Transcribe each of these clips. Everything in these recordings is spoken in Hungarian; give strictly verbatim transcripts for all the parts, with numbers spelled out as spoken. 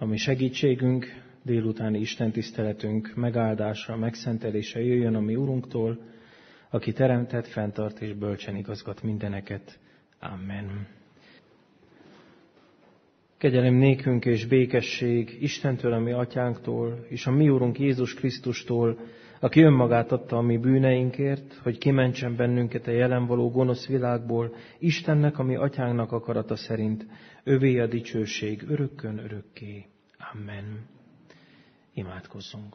ami segítségünk, délutáni istentiszteletünk megáldása, megszentelése jöjjön a mi Urunktól, aki teremtett, fenntart és bölcsen igazgat mindeneket. Amen. Kegyelem nékünk és békesség Istentől, a mi atyánktól, és a mi Urunk Jézus Krisztustól, aki önmagát adta a mi bűneinkért, hogy kimentsen bennünket a jelen való gonosz világból, Istennek, a mi atyánknak akarata szerint, övé a dicsőség örökkön örökké. Amen. Imádkozzunk.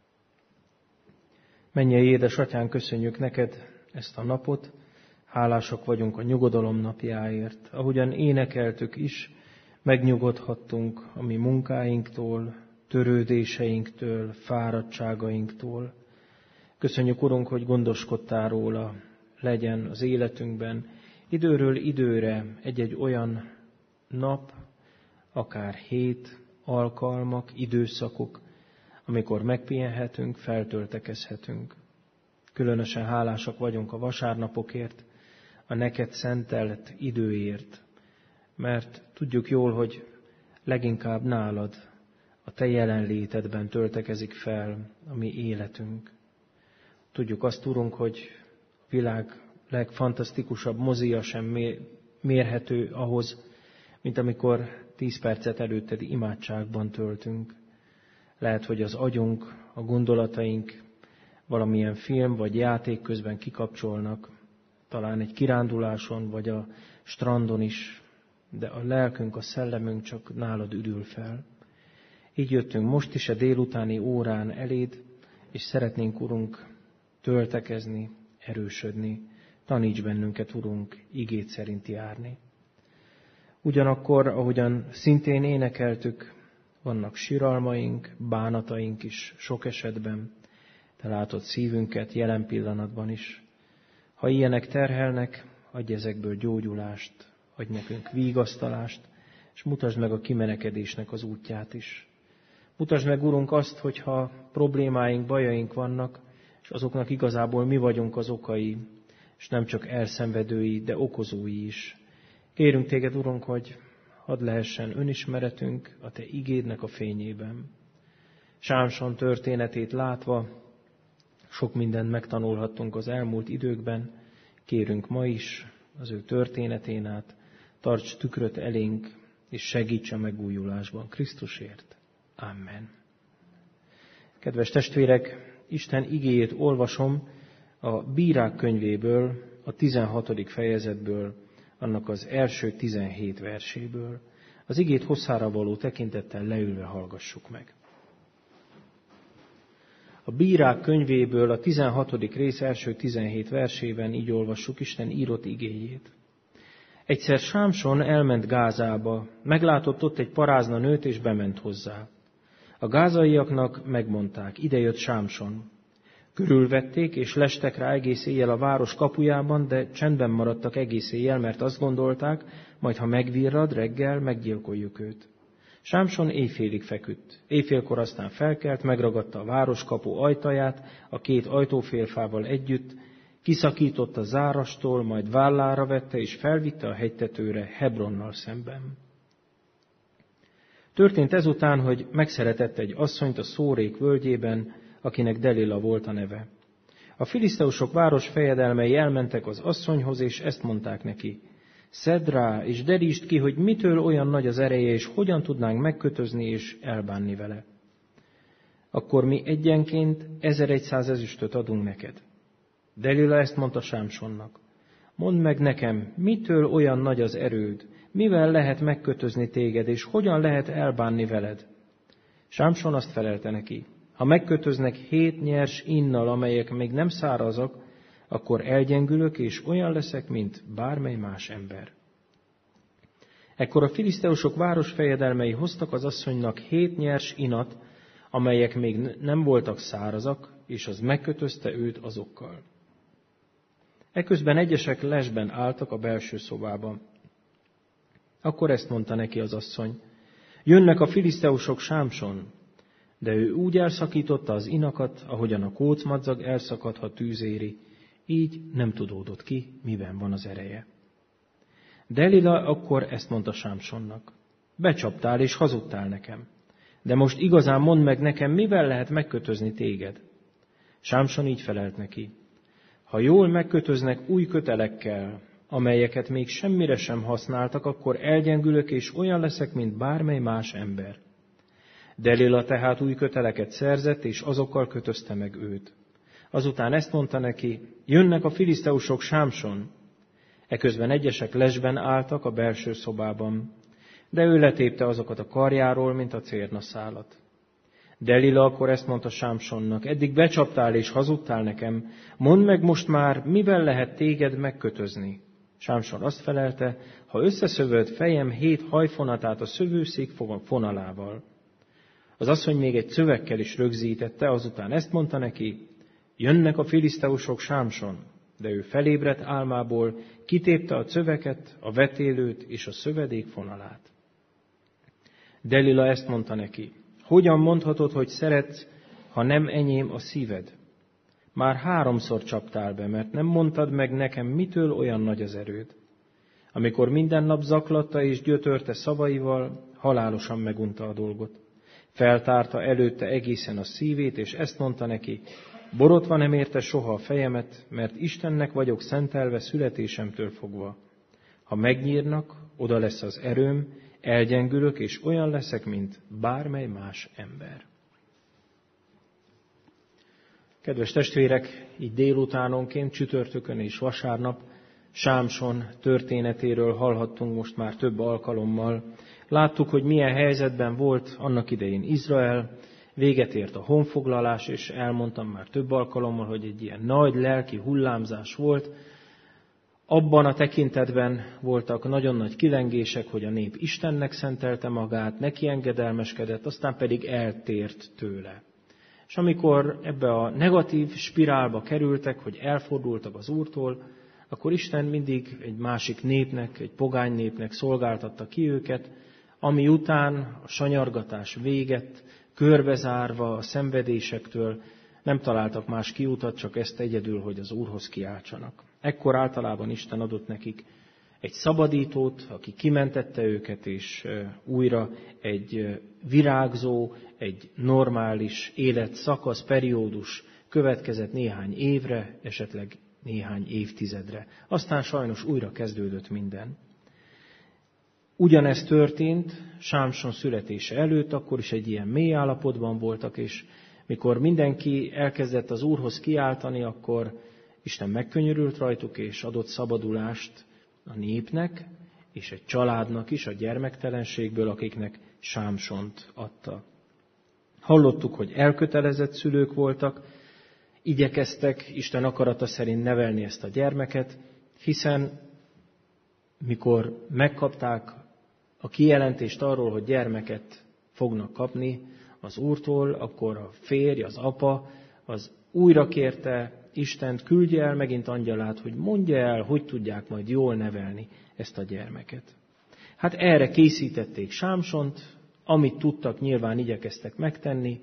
Mennyei édesatyánk, köszönjük neked ezt a napot, hálásak vagyunk a nyugodalom napjáért. Ahogyan énekeltük is, megnyugodhattunk a mi munkáinktól, törődéseinktől, fáradtságainktól. Köszönjük, Urunk, hogy gondoskodtál róla, legyen az életünkben időről időre egy-egy olyan nap, akár hét, alkalmak, időszakok, amikor megpihenhetünk, feltöltekezhetünk. Különösen hálásak vagyunk a vasárnapokért, a neked szentelt időért, mert tudjuk jól, hogy leginkább nálad, a te jelenlétedben töltekezik fel a mi életünk. Tudjuk azt, Urunk, hogy a világ legfantasztikusabb mozia sem mérhető ahhoz, mint amikor tíz percet előtted imádságban töltünk. Lehet, hogy az agyunk, a gondolataink valamilyen film vagy játék közben kikapcsolnak, talán egy kiránduláson vagy a strandon is, de a lelkünk, a szellemünk csak nálad üdül fel. Így jöttünk most is a délutáni órán eléd, és szeretnénk, Urunk, töltekezni, erősödni. Taníts bennünket, Urunk, igéd szerint járni. Ugyanakkor, ahogyan szintén énekeltük, vannak siralmaink, bánataink is sok esetben. Te látod szívünket jelen pillanatban is. Ha ilyenek terhelnek, adj ezekből gyógyulást, adj nekünk vigasztalást, és mutasd meg a kimenekedésnek az útját is. Mutasd meg, Urunk, azt, hogyha problémáink, bajaink vannak, és azoknak igazából mi vagyunk az okai, és nem csak elszenvedői, de okozói is. Kérünk téged, Urunk, hogy hadd lehessen önismeretünk a te igédnek a fényében. Sámson történetét látva sok mindent megtanulhattunk az elmúlt időkben. Kérünk ma is az ő történetén át, tarts tükröt elénk, és segíts a megújulásban Krisztusért. Amen. Kedves testvérek, Isten igéjét olvasom a Bírák könyvéből, a tizenhatodik fejezetből, annak az első tizenhét verséből. Az igét hosszára való tekintettel leülve hallgassuk meg. A Bírák könyvéből a tizenhatodik rész első tizenhét versében így olvassuk Isten írott igéjét. Egyszer Sámson elment Gázába, meglátott ott egy parázna nőt, és bement hozzá. A gázaiaknak megmondták, ide jött Sámson. Körülvették, és lestek rá egész éjjel a város kapujában, de csendben maradtak egész éjjel, mert azt gondolták, majd ha megvirrad, reggel meggyilkoljuk őt. Sámson éjfélig feküdt. Éjfélkor aztán felkelt, megragadta a városkapu ajtaját, a két ajtófélfával együtt, kiszakította zárastól, majd vállára vette, és felvitte a hegytetőre Hebronnal szemben. Történt ezután, hogy megszeretett egy asszonyt a Szórék völgyében, akinek Delila volt a neve. A filiszteusok város fejedelmei elmentek az asszonyhoz, és ezt mondták neki: szedd rá, és derítsd ki, hogy mitől olyan nagy az ereje, és hogyan tudnánk megkötözni és elbánni vele. Akkor mi egyenként ezerszáz ezüstöt adunk neked. Delila ezt mondta Sámsonnak: mondd meg nekem, mitől olyan nagy az erőd, mivel lehet megkötözni téged, és hogyan lehet elbánni veled? Sámson azt felelte neki: ha megkötöznek hét nyers innal, amelyek még nem szárazak, akkor elgyengülök, és olyan leszek, mint bármely más ember. Ekkor a filiszteusok városfejedelmei hoztak az asszonynak hét nyers inat, amelyek még nem voltak szárazak, és az megkötözte őt azokkal. Eközben egyesek lesben álltak a belső szobában. Akkor ezt mondta neki az asszony: jönnek a filiszteusok, Sámson. De ő úgy elszakította az inakat, ahogyan a kócmadzag elszakad, ha tűz éri, így nem tudódott ki, miben van az ereje. Delila akkor ezt mondta Sámsonnak: becsaptál és hazudtál nekem. De most igazán mondd meg nekem, mivel lehet megkötözni téged? Sámson így felelt neki: ha jól megkötöznek új kötelekkel, amelyeket még semmire sem használtak, akkor elgyengülök, és olyan leszek, mint bármely más ember. Delila tehát új köteleket szerzett, és azokkal kötözte meg őt. Azután ezt mondta neki: jönnek a filiszteusok, Sámson. Eközben egyesek lesben álltak a belső szobában, de ő letépte azokat a karjáról, mint a cérnaszálat. Delila akkor ezt mondta Sámsonnak: eddig becsaptál és hazudtál nekem, mondd meg most már, mivel lehet téged megkötözni. Sámson azt felelte: ha összeszövöd fejem hét hajfonatát a szövőszék fonalával. Az asszony még egy szövegkel is rögzítette, azután ezt mondta neki: jönnek a filiszteusok, Sámson. De ő felébredt álmából, kitépte a cöveket, a vetélőt és a szövedék fonalát. Delila ezt mondta neki: hogyan mondhatod, hogy szeretsz, ha nem enyém a szíved? Már háromszor csaptál be, mert nem mondtad meg nekem, mitől olyan nagy az erőd. Amikor minden nap zaklatta és gyötörte szavaival, halálosan megunta a dolgot. Feltárta előtte egészen a szívét, és ezt mondta neki: borotva nem érte soha a fejemet, mert Istennek vagyok szentelve születésemtől fogva. Ha megnyírnak, oda lesz az erőm, elgyengülök, és olyan leszek, mint bármely más ember. Kedves testvérek, így délutánonként, csütörtökön és vasárnap Sámson történetéről hallhattunk most már több alkalommal. Láttuk, hogy milyen helyzetben volt annak idején Izrael, véget ért a honfoglalás, és elmondtam már több alkalommal, hogy egy ilyen nagy lelki hullámzás volt. Abban a tekintetben voltak nagyon nagy kilengések, hogy a nép Istennek szentelte magát, neki engedelmeskedett, aztán pedig eltért tőle. És amikor ebbe a negatív spirálba kerültek, hogy elfordultak az Úrtól, akkor Isten mindig egy másik népnek, egy pogány népnek szolgáltatta ki őket, ami után a sanyargatás véget, körbezárva a szenvedésektől nem találtak más kiutat, csak ezt egyedül, hogy az Úrhoz kiáltsanak. Ekkor általában Isten adott nekik egy szabadítót, aki kimentette őket, és újra egy virágzó, egy normális életszakasz, periódus következett néhány évre, esetleg néhány évtizedre. Aztán sajnos újra kezdődött minden. Ugyanezt történt Sámson születése előtt, akkor is egy ilyen mély állapotban voltak, és mikor mindenki elkezdett az Úrhoz kiáltani, akkor Isten megkönyörült rajtuk, és adott szabadulást a népnek, és egy családnak is a gyermektelenségből, akiknek Sámsont adta. Hallottuk, hogy elkötelezett szülők voltak, igyekeztek Isten akarata szerint nevelni ezt a gyermeket, hiszen mikor megkapták a kijelentést arról, hogy gyermeket fognak kapni az Úrtól, akkor a férj, az apa, az újra kérte Istent, küldje el megint angyalát, hogy mondja el, hogy tudják majd jól nevelni ezt a gyermeket. Hát erre készítették Sámsont, amit tudtak, nyilván igyekeztek megtenni,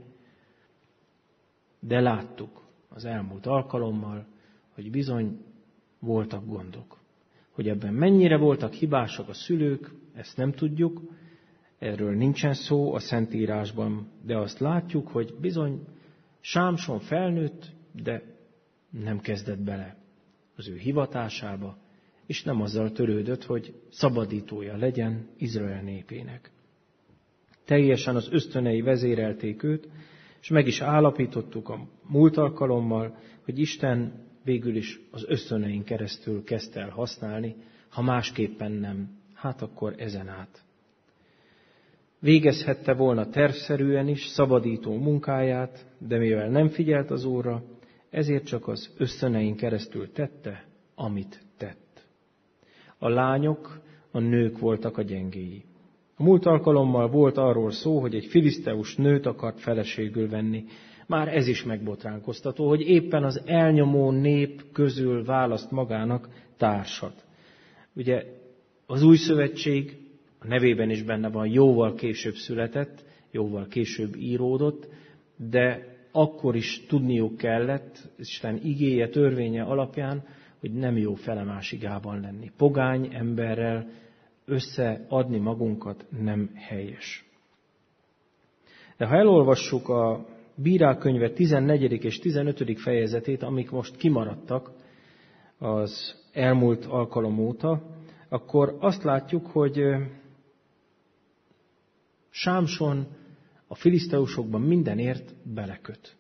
de láttuk az elmúlt alkalommal, hogy bizony voltak gondok. Hogy ebben mennyire voltak hibásak a szülők, ezt nem tudjuk, erről nincsen szó a Szentírásban, de azt látjuk, hogy bizony Sámson felnőtt, de nem kezdett bele az ő hivatásába, és nem azzal törődött, hogy szabadítója legyen Izrael népének. Teljesen az ösztönei vezérelték őt, és meg is állapítottuk a múlt alkalommal, hogy Isten végül is az ösztönein keresztül kezdte el használni, ha másképpen nem, hát akkor ezen át. Végezhette volna tervszerűen is szabadító munkáját, de mivel nem figyelt az Úrra, ezért csak az ösztönein keresztül tette, amit tett. A lányok, a nők voltak a gyengéi. A múlt alkalommal volt arról szó, hogy egy filiszteus nőt akart feleségül venni. Már ez is megbotránkoztató, hogy éppen az elnyomó nép közül választ magának társat. Ugye az új szövetség, a nevében is benne van, jóval később született, jóval később íródott, de akkor is tudniuk kellett, Isten igéje, törvénye alapján, hogy nem jó fele másigában lenni. Pogány emberrel összeadni magunkat nem helyes. De ha elolvassuk a Bírák könyve tizennegyedik és tizenötödik fejezetét, amik most kimaradtak az elmúlt alkalom óta, akkor azt látjuk, hogy Sámson a filiszteusokban mindenért beleköt.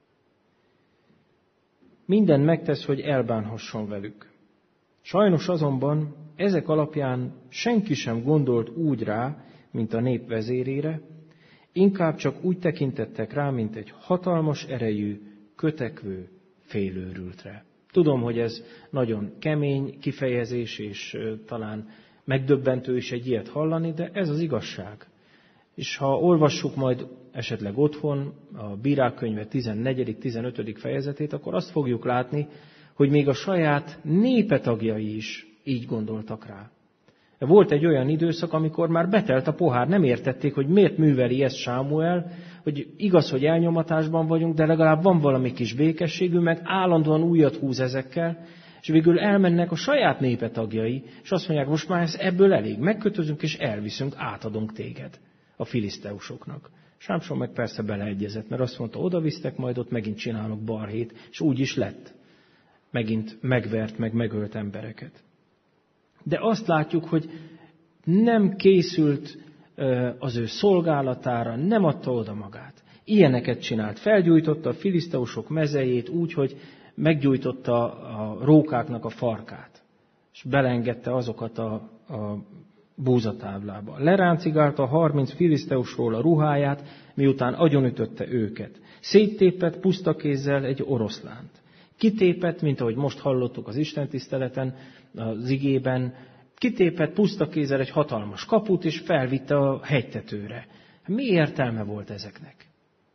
Minden megtesz, hogy elbánhasson velük. Sajnos azonban ezek alapján senki sem gondolt úgy rá, mint a nép vezérére, inkább csak úgy tekintettek rá, mint egy hatalmas erejű, kötekvő félőrültre. Tudom, hogy ez nagyon kemény kifejezés, és talán megdöbbentő is egy ilyet hallani, de ez az igazság. És ha olvassuk majd esetleg otthon a Bírák könyve tizennegyedik tizenötödik fejezetét, akkor azt fogjuk látni, hogy még a saját népe tagjai is így gondoltak rá. Volt egy olyan időszak, amikor már betelt a pohár, nem értették, hogy miért műveli ezt Sámuel, hogy igaz, hogy elnyomatásban vagyunk, de legalább van valami kis békességű, meg állandóan újat húz ezekkel, és végül elmennek a saját népe tagjai, és azt mondják, most már ez ebből elég, megkötözünk és elviszünk, átadunk téged a filiszteusoknak. Sámson meg persze beleegyezett, mert azt mondta, oda visztek, majd ott megint csinálok balhét, és úgy is lett. Megint megvert, meg megölt embereket. De azt látjuk, hogy nem készült az ő szolgálatára, nem adta oda magát. Ilyeneket csinált. Felgyújtotta a filiszteusok mezejét úgy, hogy meggyújtotta a rókáknak a farkát, és beleengedte azokat a, a búzatáblába. Leráncigálta a harminc filiszteusról a ruháját, miután agyonütötte őket. Széttépett puszta kézzel egy oroszlánt. Kitépett, mint ahogy most hallottuk az istentiszteleten, az igében, kitépett puszta kézzel egy hatalmas kaput, és felvitte a hegytetőre. Mi értelme volt ezeknek?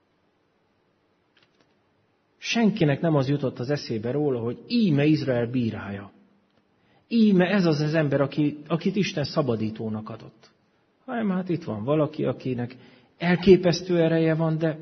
Senkinek nem az jutott az eszébe róla, hogy íme Izrael bírája. Íme ez az az ember, aki, akit Isten szabadítónak adott. Hanem hát itt van valaki, akinek elképesztő ereje van, de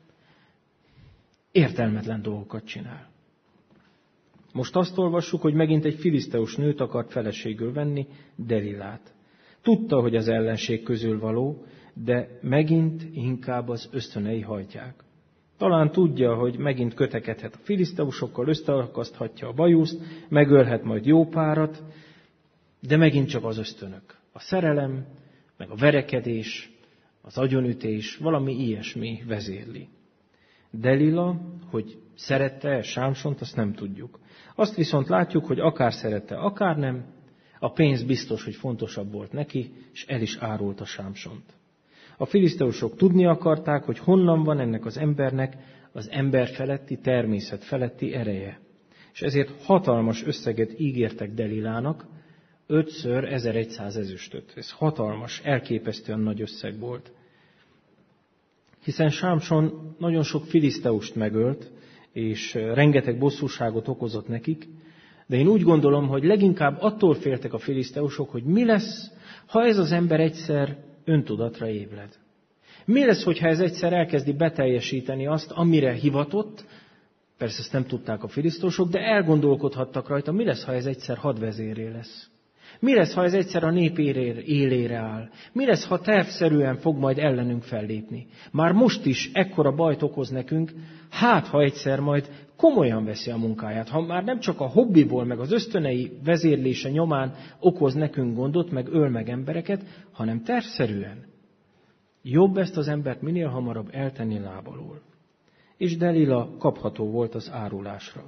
értelmetlen dolgokat csinál. Most azt olvassuk, hogy megint egy filiszteus nőt akart feleségül venni, Delilát. Tudta, hogy az ellenség közül való, de megint inkább az ösztönei hajtják. Talán tudja, hogy megint kötekedhet a filiszteusokkal, összeakaszthatja a bajuszt, megölhet majd jó párat, de megint csak az ösztönök. A szerelem, meg a verekedés, az agyonütés, valami ilyesmi vezérli. Delila, hogy szerette-e Sámsont, azt nem tudjuk. Azt viszont látjuk, hogy akár szerette, akár nem, a pénz biztos, hogy fontosabb volt neki, és el is árulta Sámsont. A filiszteusok tudni akarták, hogy honnan van ennek az embernek az ember feletti, természet feletti ereje. És ezért hatalmas összeget ígértek Delilának, ötször ezerszáz ezüstöt. Ez hatalmas, elképesztően nagy összeg volt. Hiszen Sámson nagyon sok filiszteust megölt, és rengeteg bosszúságot okozott nekik, de én úgy gondolom, hogy leginkább attól féltek a filiszteusok, hogy mi lesz, ha ez az ember egyszer öntudatra ébred. Mi lesz, hogyha ez egyszer elkezdi beteljesíteni azt, amire hivatott, persze ezt nem tudták a filiszteusok, de elgondolkodhattak rajta, mi lesz, ha ez egyszer hadvezéré lesz. Mi lesz, ha ez egyszer a nép élére áll? Mi lesz, ha tervszerűen fog majd ellenünk fellépni? Már most is ekkora bajt okoz nekünk, hát ha egyszer majd komolyan veszi a munkáját, ha már nem csak a hobbiból, meg az ösztönei vezérlése nyomán okoz nekünk gondot, meg öl meg embereket, hanem tervszerűen. Jobb ezt az embert minél hamarabb eltenni lábalól. És Delila kapható volt az árulásra.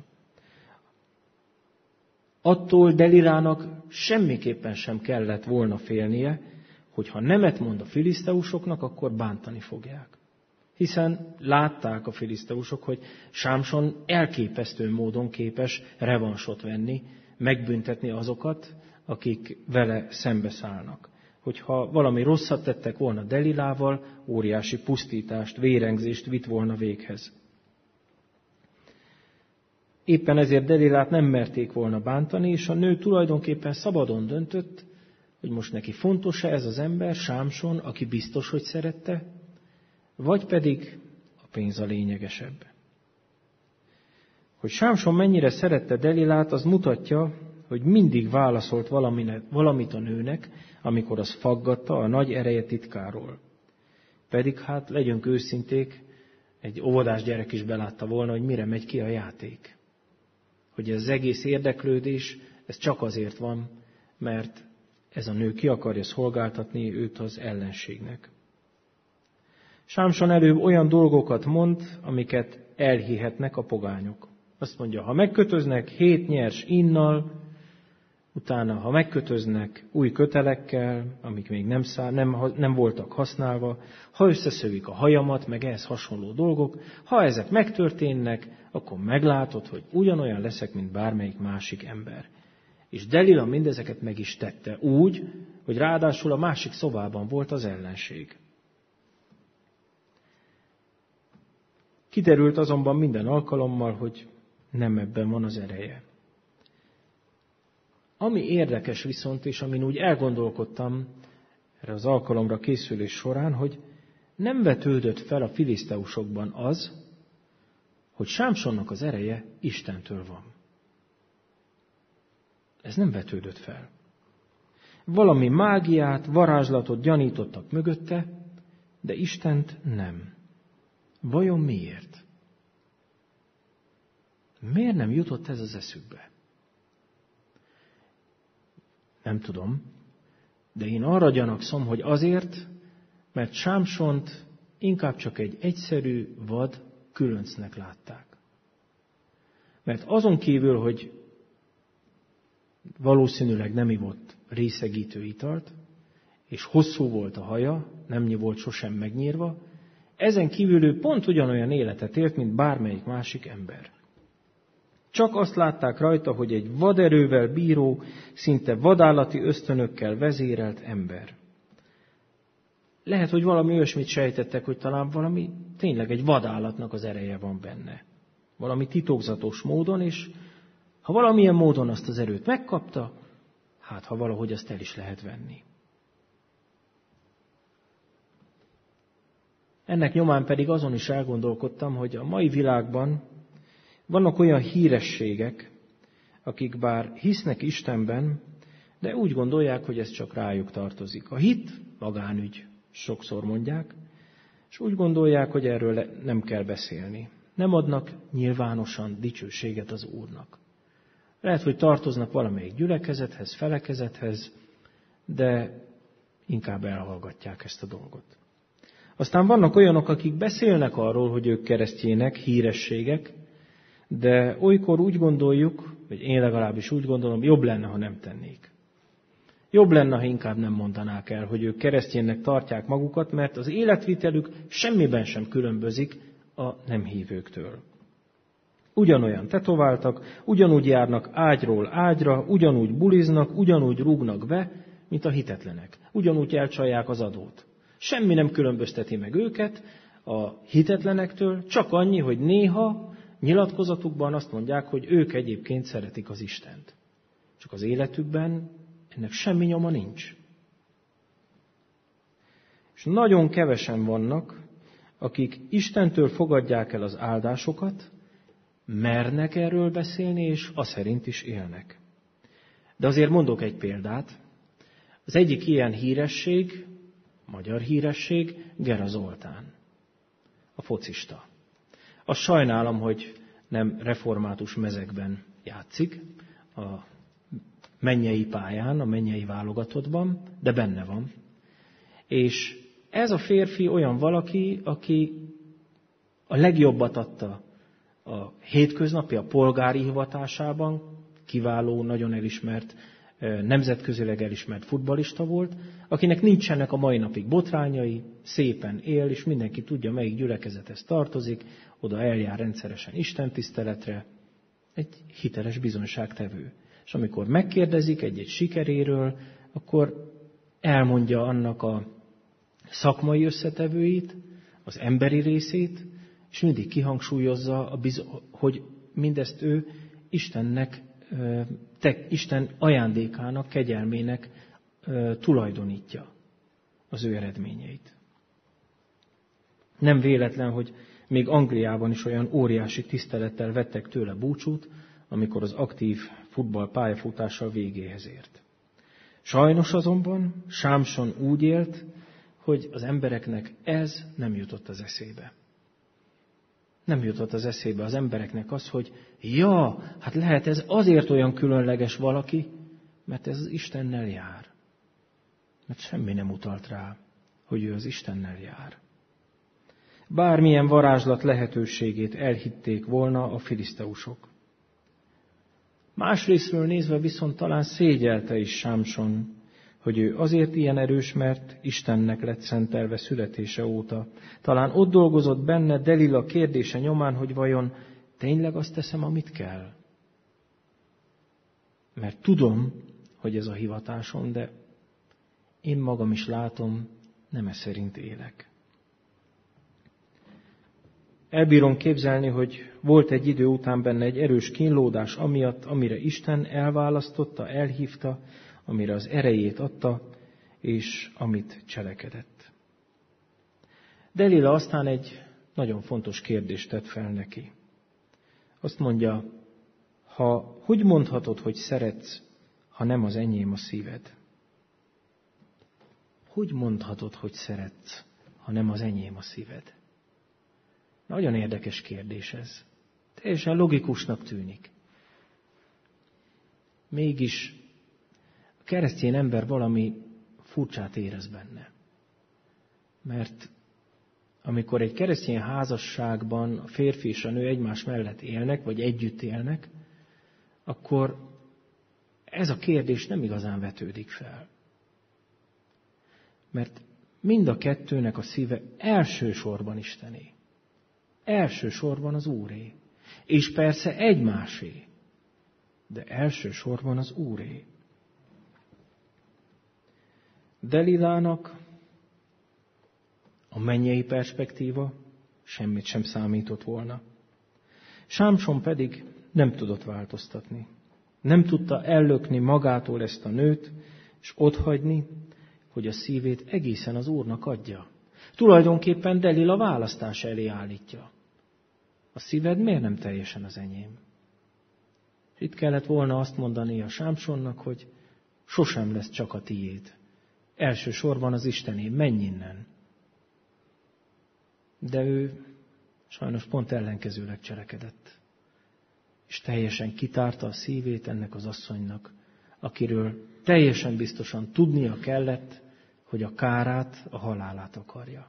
Attól Delilának semmiképpen sem kellett volna félnie, hogy ha nemet mond a filiszteusoknak, akkor bántani fogják. Hiszen látták a filiszteusok, hogy Sámson elképesztő módon képes revansot venni, megbüntetni azokat, akik vele szembeszállnak. Hogyha valami rosszat tettek volna Delilával, óriási pusztítást, vérengzést vitt volna véghez. Éppen ezért Delilát nem merték volna bántani, és a nő tulajdonképpen szabadon döntött, hogy most neki fontos-e ez az ember, Sámson, aki biztos, hogy szerette, vagy pedig a pénz a lényegesebb. Hogy Sámson mennyire szerette Delilát, az mutatja, hogy mindig válaszolt valamit a nőnek, amikor az faggatta a nagy ereje titkáról. Pedig hát legyünk őszinték, egy óvodás gyerek is belátta volna, hogy mire megy ki a játék. Hogy ez az egész érdeklődés, ez csak azért van, mert ez a nő ki akarja szolgáltatni őt az ellenségnek. Sámson előbb olyan dolgokat mond, amiket elhihetnek a pogányok. Azt mondja, ha megkötöznek hét nyers innal, utána, ha megkötöznek új kötelekkel, amik még nem, szá, nem, nem voltak használva, ha összeszövik a hajamat, meg ehhez hasonló dolgok, ha ezek megtörténnek, akkor meglátod, hogy ugyanolyan leszek, mint bármelyik másik ember. És Delila mindezeket meg is tette úgy, hogy ráadásul a másik szobában volt az ellenség. Kiderült azonban minden alkalommal, hogy nem ebben van az ereje. Ami érdekes viszont, és amin úgy elgondolkodtam erre az alkalomra készülés során, hogy nem vetődött fel a filiszteusokban az, hogy Sámsonnak az ereje Istentől van. Ez nem vetődött fel. Valami mágiát, varázslatot gyanítottak mögötte, de Istent nem. Vajon miért? Miért nem jutott ez az eszükbe? Nem tudom, de én arra gyanakszom, hogy azért, mert Sámsont inkább csak egy egyszerű, vad különcnek látták. Mert azon kívül, hogy valószínűleg nem ivott részegítő italt, és hosszú volt a haja, nem volt sosem megnyírva, ezen kívül ő pont ugyanolyan életet élt, mint bármelyik másik ember. Csak azt látták rajta, hogy egy vaderővel bíró, szinte vadállati ösztönökkel vezérelt ember. Lehet, hogy valami olyasmit sejtettek, hogy talán valami tényleg egy vadállatnak az ereje van benne. Valami titokzatos módon, és ha valamilyen módon azt az erőt megkapta, hát ha valahogy azt el is lehet venni. Ennek nyomán pedig azon is elgondolkodtam, hogy a mai világban vannak olyan hírességek, akik bár hisznek Istenben, de úgy gondolják, hogy ez csak rájuk tartozik. A hit magánügy, sokszor mondják, és úgy gondolják, hogy erről nem kell beszélni. Nem adnak nyilvánosan dicsőséget az Úrnak. Lehet, hogy tartoznak valamelyik gyülekezethez, felekezethez, de inkább elhallgatják ezt a dolgot. Aztán vannak olyanok, akik beszélnek arról, hogy ők keresztjének, hírességek, de olykor úgy gondoljuk, vagy én legalábbis úgy gondolom, jobb lenne, ha nem tennék. Jobb lenne, ha inkább nem mondanák el, hogy ők keresztjénnek tartják magukat, mert az életvitelük semmiben sem különbözik a nem hívőktől. Ugyanolyan tetováltak, ugyanúgy járnak ágyról ágyra, ugyanúgy buliznak, ugyanúgy rúgnak be, mint a hitetlenek. Ugyanúgy elcsalják az adót. Semmi nem különbözteti meg őket a hitetlenektől, csak annyi, hogy néha nyilatkozatukban azt mondják, hogy ők egyébként szeretik az Istent. Csak az életükben ennek semmi nyoma nincs. És nagyon kevesen vannak, akik Istentől fogadják el az áldásokat, mernek erről beszélni, és az szerint is élnek. De azért mondok egy példát. Az egyik ilyen híresség, magyar híresség, Gera Zoltán, a focista. Azt sajnálom, hogy nem református mezekben játszik, a mennyei pályán, a mennyei válogatottban, de benne van. És ez a férfi olyan valaki, aki a legjobbat adta a hétköznapi, a polgári hivatásában, kiváló, nagyon elismert, nemzetközileg elismert futballista volt, akinek nincsenek a mai napig botrányai, szépen él, és mindenki tudja, melyik gyülekezethez tartozik, oda eljár rendszeresen istentiszteletre, egy hiteles bizonyságtevő. És amikor megkérdezik egy-egy sikeréről, akkor elmondja annak a szakmai összetevőit, az emberi részét, és mindig kihangsúlyozza, a biz- hogy mindezt ő Istennek, te, Isten ajándékának, kegyelmének tulajdonítja az ő eredményeit. Nem véletlen, hogy még Angliában is olyan óriási tisztelettel vettek tőle búcsút, amikor az aktív futball pályafutással végéhez ért. Sajnos azonban Sámson úgy élt, hogy az embereknek ez nem jutott az eszébe. Nem jutott az eszébe az embereknek az, hogy ja, hát lehet ez azért olyan különleges valaki, mert ez az Istennel jár. Mert semmi nem utalt rá, hogy ő az Istennel jár. Bármilyen varázslat lehetőségét elhitték volna a filiszteusok. Másrészről nézve viszont talán szégyelte is Sámson, hogy ő azért ilyen erős, mert Istennek lett szentelve születése óta. Talán ott dolgozott benne Delila kérdése nyomán, hogy vajon tényleg azt teszem, amit kell? Mert tudom, hogy ez a hivatásom, de én magam is látom, nem e szerint élek. Elbírom képzelni, hogy volt egy idő után benne egy erős kínlódás amiatt, amire Isten elválasztotta, elhívta, amire az erejét adta, és amit cselekedett. Delila aztán egy nagyon fontos kérdést tett fel neki. Azt mondja, ha hogy mondhatod, hogy szeretsz, ha nem az enyém a szíved? Hogy mondhatod, hogy szeretsz, ha nem az enyém a szíved? Nagyon érdekes kérdés ez. Teljesen logikusnak tűnik. Mégis a keresztény ember valami furcsát érez benne. Mert amikor egy keresztény házasságban a férfi és a nő egymás mellett élnek, vagy együtt élnek, akkor ez a kérdés nem igazán vetődik fel. Mert mind a kettőnek a szíve elsősorban Istené. Elsősorban az Úré. És persze egymásé. De elsősorban az Úré. Delilának a mennyei perspektíva semmit sem számított volna. Sámson pedig nem tudott változtatni. Nem tudta ellökni magától ezt a nőt, és otthagyni, hogy a szívét egészen az Úrnak adja. Tulajdonképpen Delila választás elé állítja. A szíved miért nem teljesen az enyém? Itt kellett volna azt mondani a Sámsonnak, hogy sosem lesz csak a tiéd. Elsősorban az Istené, menj innen. De ő sajnos pont ellenkezőleg cselekedett. És teljesen kitárta a szívét ennek az asszonynak, akiről teljesen biztosan tudnia kellett, hogy a kárát, a halálát akarja.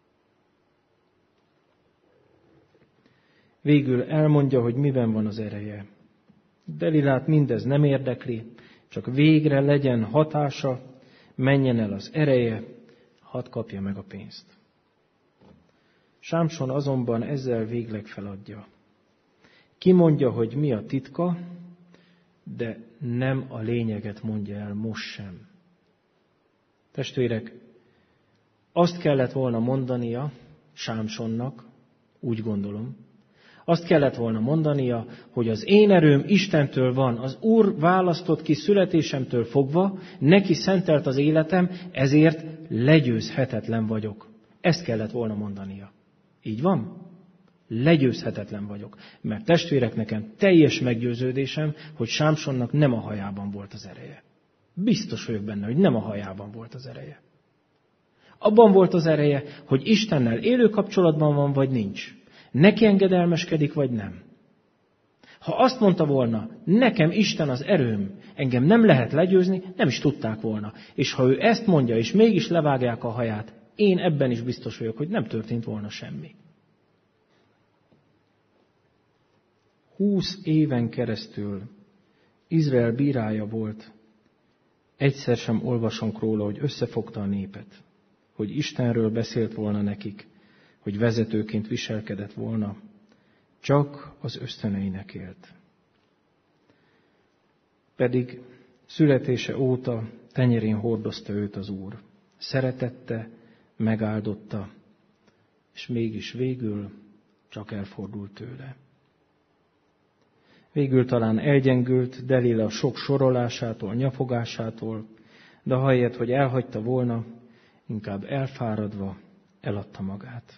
Végül elmondja, hogy miben van az ereje. Delilát mindez nem érdekli, csak végre legyen hatása, menjen el az ereje, hadd kapja meg a pénzt. Sámson azonban ezzel végleg feladja. Kimondja, hogy mi a titka, de nem a lényeget mondja el most sem. Testvérek, azt kellett volna mondania Sámsonnak, úgy gondolom, azt kellett volna mondania, hogy az én erőm Istentől van, az Úr választott ki születésemtől fogva, neki szentelt az életem, ezért legyőzhetetlen vagyok. Ezt kellett volna mondania. Így van? Legyőzhetetlen vagyok. Mert testvérek, nekem teljes meggyőződésem, hogy Sámsonnak nem a hajában volt az ereje. Biztos vagyok benne, hogy nem a hajában volt az ereje. Abban volt az ereje, hogy Istennel élő kapcsolatban van, vagy nincs. Neki engedelmeskedik, vagy nem. Ha azt mondta volna, nekem Isten az erőm, engem nem lehet legyőzni, nem is tudták volna. És ha ő ezt mondja, és mégis levágják a haját, én ebben is biztos vagyok, hogy nem történt volna semmi. Húsz éven keresztül Izrael bírája volt, egyszer sem olvasunk róla, hogy összefogta a népet, hogy Istenről beszélt volna nekik, hogy vezetőként viselkedett volna, csak az ösztöneinek élt. Pedig születése óta tenyerén hordozta őt az Úr. Szeretette, megáldotta, és mégis végül csak elfordult tőle. Végül talán elgyengült Delila sok sorolásától, nyafogásától, de ahelyett, hogy elhagyta volna, inkább elfáradva eladta magát.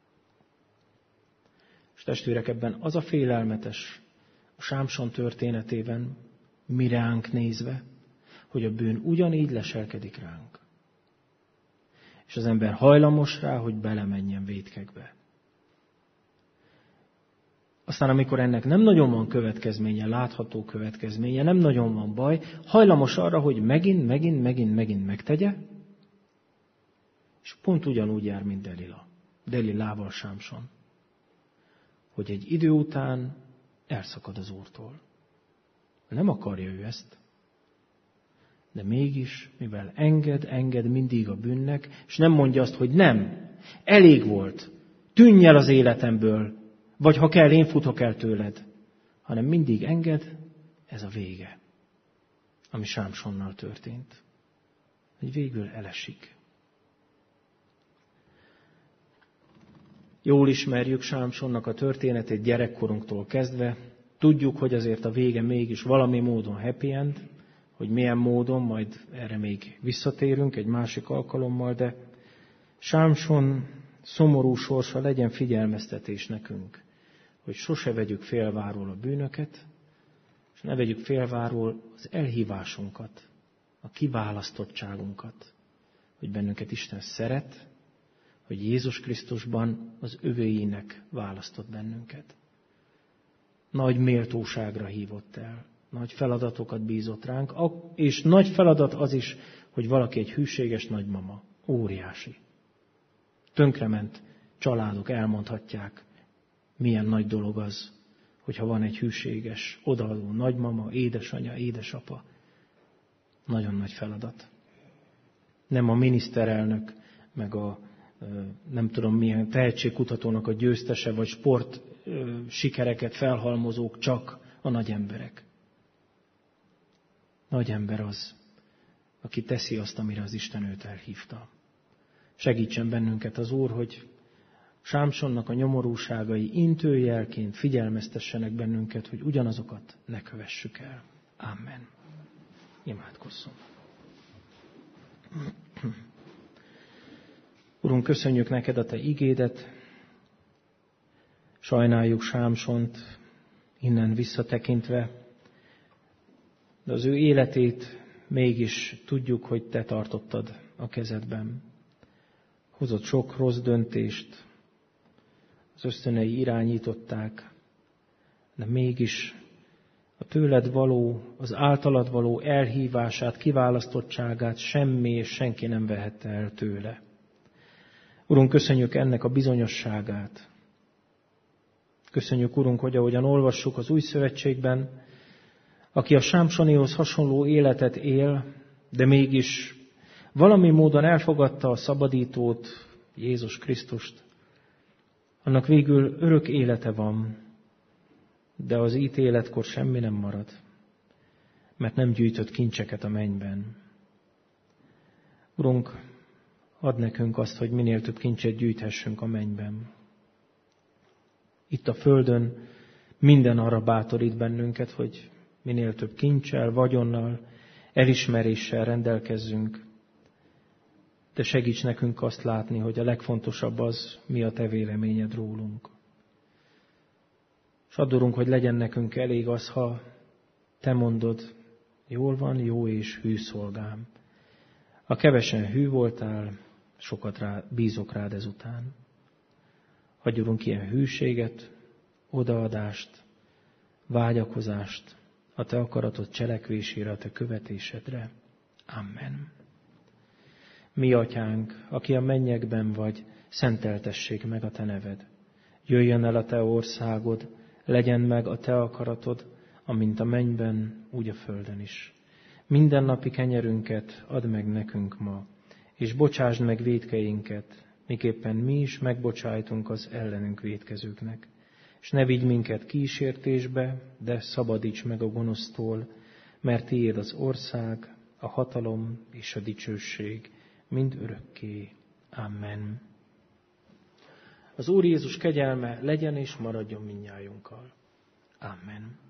És testvérek, ebben az a félelmetes a Sámson történetében, mi ránk nézve, hogy a bűn ugyanígy leselkedik ránk. és az ember hajlamos rá, hogy belemenjen vétkekbe. Aztán amikor ennek nem nagyon van következménye, látható következménye, nem nagyon van baj, hajlamos arra, hogy megint, megint, megint, megint megtegye, és pont ugyanúgy jár, mint Delila. Delilával Sámson. Hogy egy idő után elszakad az Úrtól. Nem akarja ő ezt. De mégis, mivel enged, enged mindig a bűnnek, és nem mondja azt, hogy nem, elég volt, tűnj el az életemből, vagy ha kell, én futok el tőled, hanem mindig enged, ez a vége, ami Sámsonnal történt. Hogy végül elesik. Jól ismerjük Sámsonnak a történetét gyerekkorunktól kezdve, tudjuk, hogy azért a vége mégis valami módon happy end, hogy milyen módon, majd erre még visszatérünk egy másik alkalommal, de Sámson szomorú sorsa legyen figyelmeztetés nekünk, hogy sose vegyük félváról a bűnöket, és ne vegyük félváról az elhívásunkat, a kiválasztottságunkat, hogy bennünket Isten szeret, hogy Jézus Krisztusban az övéinek választott bennünket. Nagy méltóságra hívott el, nagy feladatokat bízott ránk, és nagy feladat az is, hogy valaki egy hűséges nagymama, óriási. Tönkrement családok elmondhatják, milyen nagy dolog az, hogyha van egy hűséges, odaadó nagymama, édesanyja, édesapa. Nagyon nagy feladat. Nem a miniszterelnök, meg a nem tudom milyen tehetségkutatónak a győztese, vagy sport sikereket felhalmozók csak a nagy emberek. Nagy ember az, aki teszi azt, amire az Isten őt elhívta. Segítsen bennünket az Úr, hogy Sámsonnak a nyomorúságai intőjelként figyelmeztessenek bennünket, hogy ugyanazokat ne kövessük el. Amen. Imádkozzunk. Urunk, köszönjük neked a te igédet, sajnáljuk Sámsont innen visszatekintve, de az ő életét mégis tudjuk, hogy te tartottad a kezedben. Hozott sok rossz döntést, az ösztönei irányították, de mégis a tőled való, az általad való elhívását, kiválasztottságát semmi és senki nem vehette el tőle. Urunk, köszönjük ennek a bizonyosságát. Köszönjük, Urunk, hogy ahogyan olvassuk az Új Szövetségben, aki a Sámsonihoz hasonló életet él, de mégis valami módon elfogadta a szabadítót, Jézus Krisztust, annak végül örök élete van, de az ítéletkor semmi nem marad, mert nem gyűjtött kincseket a mennyben. Urunk, add nekünk azt, hogy minél több kincset gyűjthessünk a mennyben. Itt a földön minden arra bátorít bennünket, hogy minél több kincsel, vagyonnal, elismeréssel rendelkezzünk. De segíts nekünk azt látni, hogy a legfontosabb az, mi a te véleményed rólunk. És addurunk, hogy legyen nekünk elég az, ha te mondod, jól van, jó és hű szolgám. Ha kevesen hű voltál, sokat rá, bízok rád ezután. Adj, Urunk, ilyen hűséget, odaadást, vágyakozást, a te akaratod cselekvésére, a te követésedre. Amen. Mi, Atyánk, aki a mennyekben vagy, szenteltessék meg a te neved. Jöjjön el a te országod, legyen meg a te akaratod, amint a mennyben, úgy a földön is. Mindennapi kenyerünket add meg nekünk ma, és bocsásd meg vétkeinket, miképpen mi is megbocsájtunk az ellenünk vétkezőknek. És ne vigy minket kísértésbe, de szabadíts meg a gonosztól, mert tiéd az ország, a hatalom és a dicsőség, mind örökké. Amen. Az Úr Jézus kegyelme legyen és maradjon mindnyájunkkal. Amen.